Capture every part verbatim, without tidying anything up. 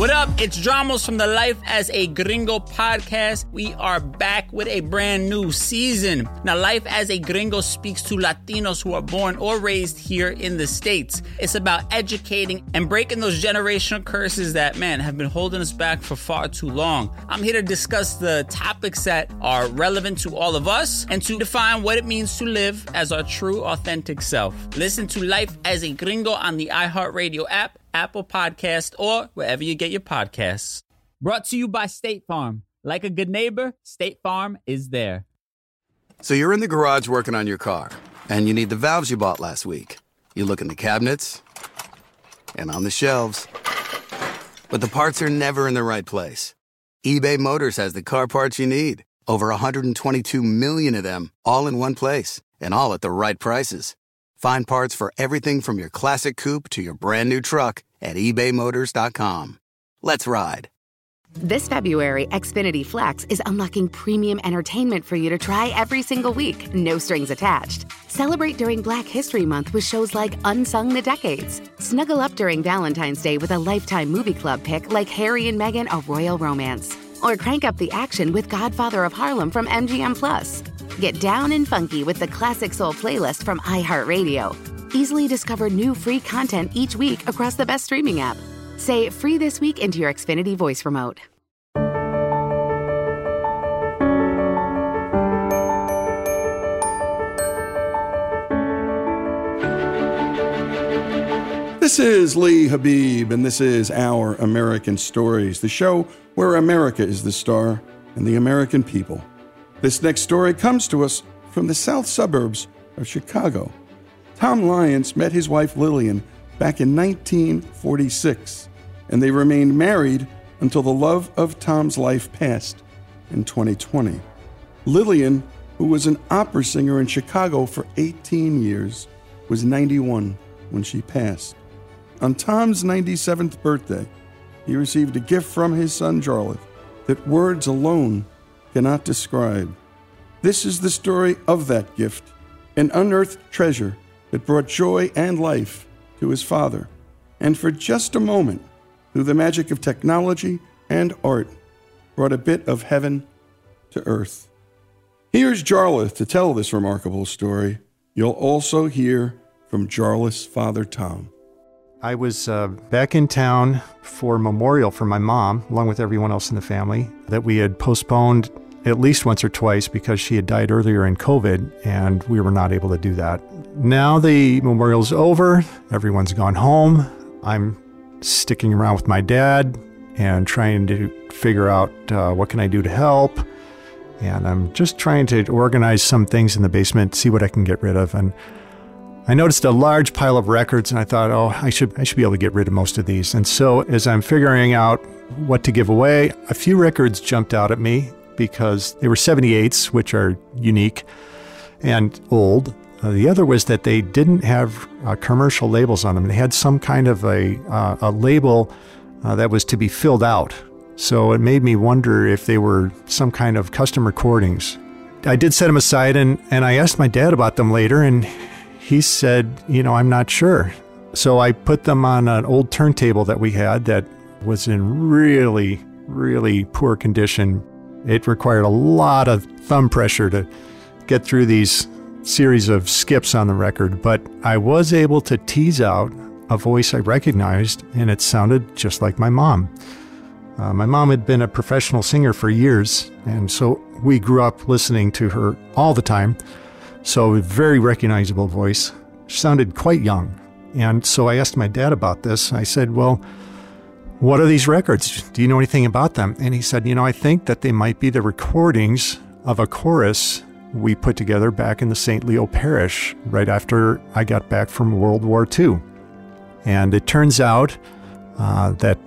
What up? It's Dramos from the Life as a Gringo podcast. We are back with a brand new season. Now, Life as a Gringo speaks to Latinos who are born or raised here in the States. It's about educating and breaking those generational curses that, man, have been holding us back for far too long. I'm here to discuss the topics that are relevant to all of us and to define what it means to live as our true, authentic self. Listen to Life as a Gringo on the iHeartRadio app, Apple Podcast, or wherever you get your podcasts. Brought to you by State Farm. Like a good neighbor, State Farm is there. So you're in the garage working on your car, and you need the valves you bought last week. You look in the cabinets and on the shelves, but the parts are never in the right place. eBay Motors has the car parts you need. Over one hundred twenty-two million of them, all in one place, and all at the right prices. Find parts for everything from your classic coupe to your brand new truck at ebay motors dot com. Let's ride. This February, Xfinity Flex is unlocking premium entertainment for you to try every single week, no strings attached. Celebrate during Black History Month with shows like Unsung the Decades. Snuggle up during Valentine's Day with a Lifetime Movie Club pick like Harry and Meghan, A Royal Romance. Or crank up the action with Godfather of Harlem from M G M Plus. Get down and funky with the Classic Soul playlist from iHeartRadio. Easily discover new free content each week across the best streaming app. Say free this week into your Xfinity voice remote. This is Lee Habib, and this is Our American Stories, the show where America is the star and the American people. This next story comes to us from the south suburbs of Chicago. Tom Lyons met his wife Lillian back in nineteen forty-six, and they remained married until the love of Tom's life passed in twenty twenty. Lillian, who was an opera singer in Chicago for eighteen years, was ninety-one when she passed. On Tom's ninety-seventh birthday, he received a gift from his son Jarlath that words alone cannot describe. This is the story of that gift, an unearthed treasure that brought joy and life to his father, and for just a moment, through the magic of technology and art, brought a bit of heaven to earth. Here's Jarlath to tell this remarkable story. You'll also hear from Jarlath's father, Tom. I was uh, back in town for a memorial for my mom, along with everyone else in the family, that we had postponed at least once or twice because she had died earlier in COVID, and we were not able to do that. Now the memorial's over, everyone's gone home. I'm sticking around with my dad and trying to figure out uh, what can I do to help. And I'm just trying to organize some things in the basement, see what I can get rid of. And I noticed a large pile of records, and I thought, oh, I should I should be able to get rid of most of these. And so as I'm figuring out what to give away, a few records jumped out at me because they were seventy-eights, which are unique and old. Uh, the other was that they didn't have uh, commercial labels on them. They had some kind of a, uh, a label uh, that was to be filled out. So it made me wonder if they were some kind of custom recordings. I did set them aside, and, and I asked my dad about them later, and he said, you know, I'm not sure. So I put them on an old turntable that we had that was in really, really poor condition. It required a lot of thumb pressure to get through these series of skips on the record, but I was able to tease out a voice I recognized, and it sounded just like my mom. Uh, my mom had been a professional singer for years, and so we grew up listening to her all the time. So a very recognizable voice. She sounded quite young. And so I asked my dad about this. I said, well, what are these records? Do you know anything about them? And he said, you know, I think that they might be the recordings of a chorus we put together back in the Saint Leo Parish right after I got back from World War Two. And it turns out uh, that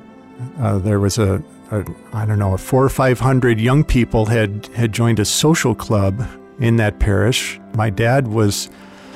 uh, there was a, a, I don't know, a four or five hundred young people had, had joined a social club in that parish. My dad was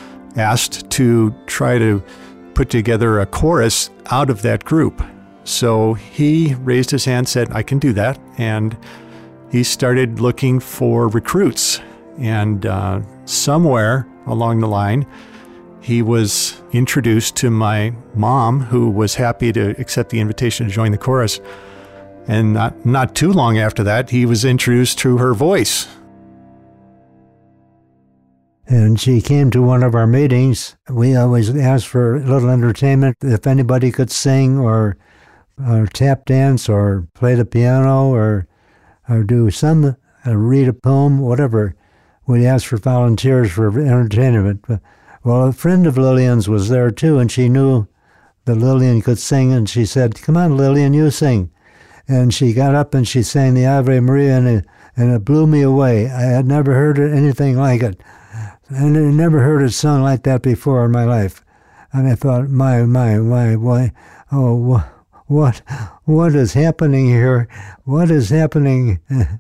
asked to try to put together a chorus out of that group. So he raised his hand, said, I can do that. And he started looking for recruits. And uh, somewhere along the line, he was introduced to my mom, who was happy to accept the invitation to join the chorus. And not, not too long after that, he was introduced to her voice. And she came to one of our meetings. We always asked for a little entertainment. If anybody could sing or, or tap dance or play the piano or, or do some, uh, read a poem, whatever, we asked for volunteers for entertainment. Well, a friend of Lillian's was there too, and she knew that Lillian could sing, and she said, "Come on, Lillian, you sing." And she got up and she sang the Ave Maria, and it, and it blew me away. I had never heard anything like it. And I never heard it sung like that before in my life. And I thought, my, my, my, why, oh, what, what is happening here? What is happening?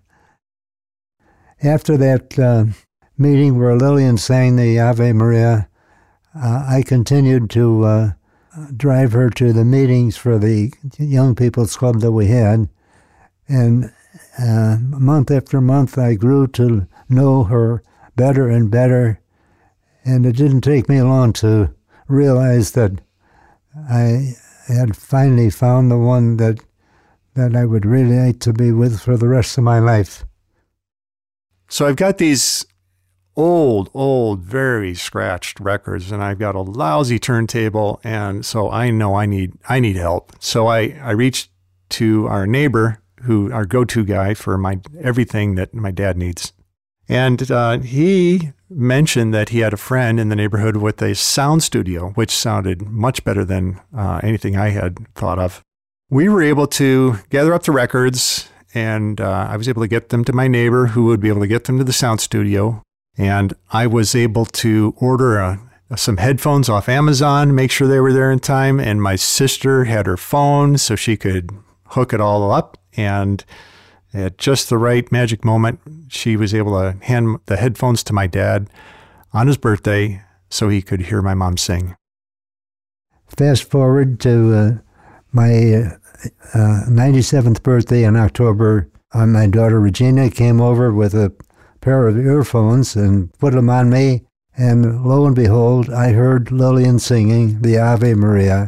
After that uh, meeting where Lillian sang the Ave Maria, uh, I continued to uh, drive her to the meetings for the young people's club that we had. And uh, month after month, I grew to know her better and better. And it didn't take me long to realize that I had finally found the one that that I would really like to be with for the rest of my life. So I've got these old, old, very scratched records, and I've got a lousy turntable, and so I know I need I need help. So I, I reached to our neighbor, who our go-to guy for my everything that my dad needs. And uh, he mentioned that he had a friend in the neighborhood with a sound studio, which sounded much better than uh, anything I had thought of. We were able to gather up the records, and uh, I was able to get them to my neighbor, who would be able to get them to the sound studio. And I was able to order a, some headphones off Amazon, make sure they were there in time. And my sister had her phone so she could hook it all up. And at just the right magic moment, she was able to hand the headphones to my dad on his birthday so he could hear my mom sing. Fast forward to uh, my uh, ninety-seventh birthday in October. Uh, my daughter Regina came over with a pair of earphones and put them on me. And lo and behold, I heard Lillian singing the Ave Maria.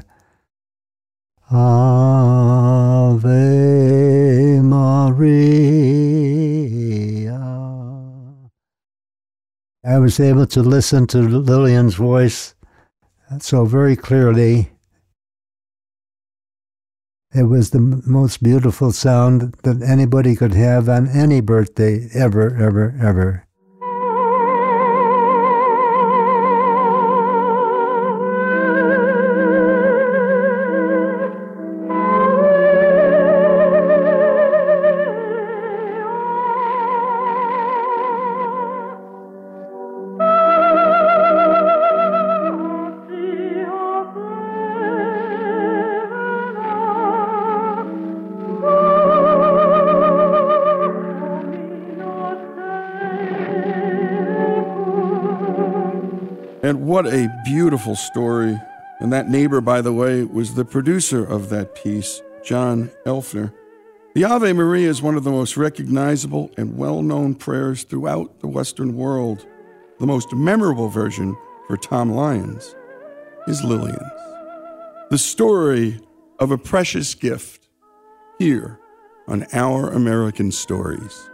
Ave Maria. I was able to listen to Lillian's voice so very clearly. It was the most beautiful sound that anybody could have on any birthday, ever, ever, ever. And what a beautiful story. And that neighbor, by the way, was the producer of that piece, John Elfner. The Ave Maria is one of the most recognizable and well-known prayers throughout the Western world. The most memorable version for Tom Lyons is Lillian's. The story of a precious gift here on Our American Stories.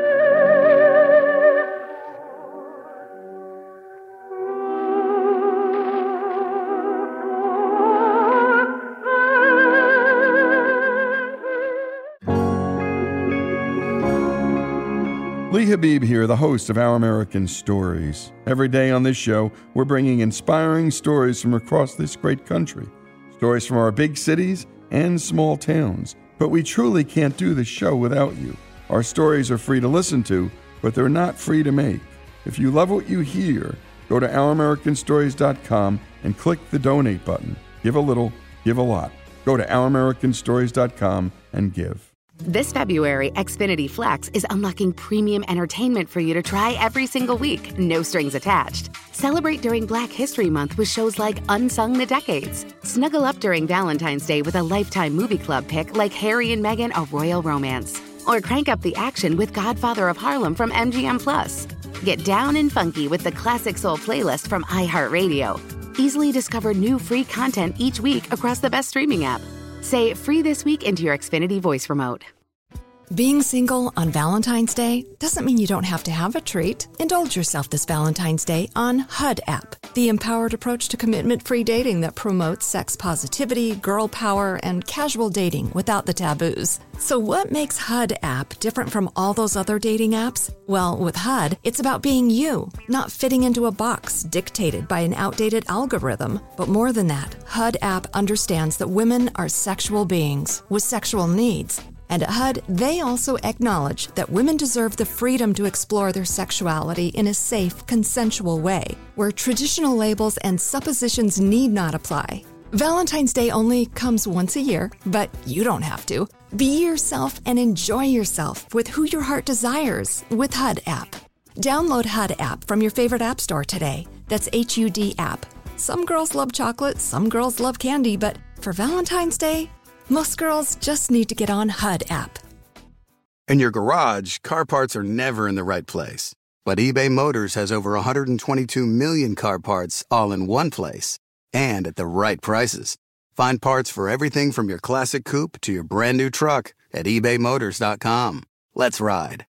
Lee Habib here, the host of Our American Stories. Every day on this show, we're bringing inspiring stories from across this great country. Stories from our big cities and small towns. But we truly can't do this show without you. Our stories are free to listen to, but they're not free to make. If you love what you hear, go to our american stories dot com and click the donate button. Give a little, give a lot. Go to our american stories dot com and give. This February, Xfinity Flex is unlocking premium entertainment for you to try every single week, no strings attached. Celebrate during Black History Month with shows like Unsung the Decades. Snuggle up during Valentine's Day with a Lifetime Movie Club pick like Harry and Meghan, A Royal Romance. Or crank up the action with Godfather of Harlem from M G M Plus. Get down and funky with the Classic Soul playlist from iHeartRadio. Easily discover new free content each week across the best streaming app. Say free this week into your Xfinity voice remote. Being single on Valentine's Day doesn't mean you don't have to have a treat. Indulge yourself this Valentine's Day on H U D app, the empowered approach to commitment-free dating that promotes sex positivity, girl power, and casual dating without the taboos. So what makes H U D app different from all those other dating apps? Well, with H U D, it's about being you, not fitting into a box dictated by an outdated algorithm. But more than that, H U D app understands that women are sexual beings with sexual needs. And at H U D, they also acknowledge that women deserve the freedom to explore their sexuality in a safe, consensual way, where traditional labels and suppositions need not apply. Valentine's Day only comes once a year, but you don't have to. Be yourself and enjoy yourself with who your heart desires with H U D app. Download H U D app from your favorite app store today. That's H U D app. Some girls love chocolate, some girls love candy, but for Valentine's Day, most girls just need to get on H U D app. In your garage, car parts are never in the right place. But eBay Motors has over one hundred twenty-two million car parts all in one place and at the right prices. Find parts for everything from your classic coupe to your brand new truck at ebay motors dot com. Let's ride.